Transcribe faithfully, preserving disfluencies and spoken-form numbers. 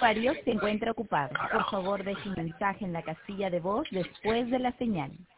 usuario se encuentra ocupado. Por favor, deje un mensaje en la casilla de voz después de la señal.